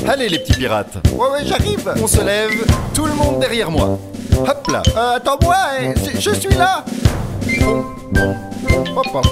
Allez les petits pirates, Ouais, j'arrive. on se lève, tout le monde derrière moi. Hop là. Attends-moi, je suis là. Hop, hop.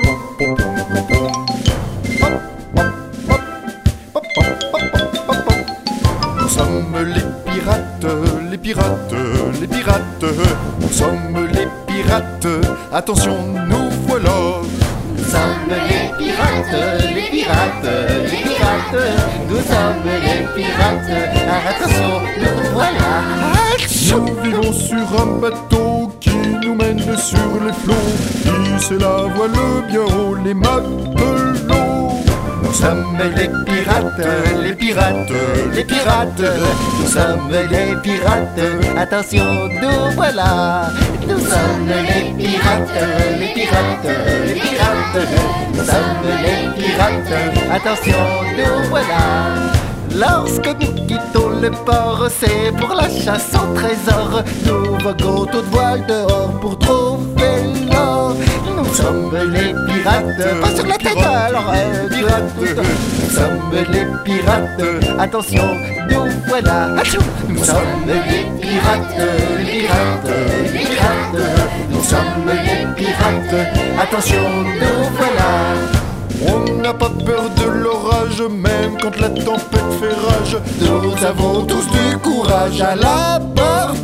Nous sommes les pirates, les pirates, les pirates. Nous sommes les pirates, attention, nous voilà. Nous sommes les pirates, les pirates, les pirates. Nous sommes les pirates. Attention, nous voilà. Nous vivons sur un bateau qui nous mène sur les flots. Qui c'est la voile bien haut, les matelots. Nous sommes les pirates, les pirates, les pirates. Nous sommes les pirates. Attention, nous voilà. Nous sommes les pirates, les pirates, les pirates. Nous sommes les pirates. Attention, nous voilà. Lorsque nous quittons le port, c'est pour la chasse au trésor. Nous voguons toute voile dehors pour trouver l'or. Nous sommes les pirates, pas sur la tête alors, pirates. Nous sommes les pirates, attention, nous voilà. Achou. Nous sommes les pirates, les pirates, les pirates. Nous sommes les pirates, attention, nous voilà. On n'a pas peur de l'orage, même quand la tempête fait rage. Nous avons tous du courage à l'abordage.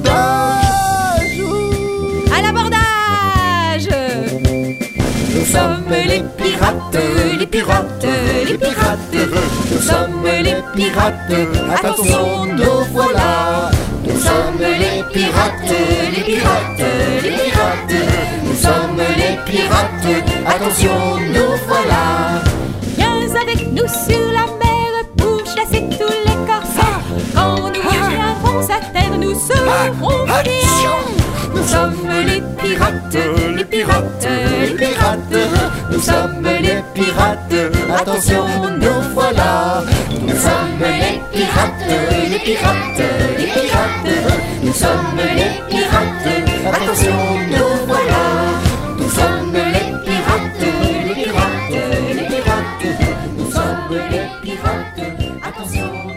À l'abordage! Nous sommes les pirates, les pirates, les pirates. Nous sommes les pirates, attention, nous voilà. Nous sommes les pirates, les pirates, les pirates. Nous sommes les pirates, attention, nous voilà. Viens avec nous sur la mer pour chasser tous les corsaires. Quand nous reviendrons à terre, nous serons géants. Nous sommes les pirates, les pirates, les pirates. Nous sommes les pirates, attention, nous voilà. Nous sommes les pirates, les pirates, les pirates. Nous sommes les pirates, attention, nous voilà. Nous sommes les pirates, les pirates, les pirates. Nous sommes les pirates, attention.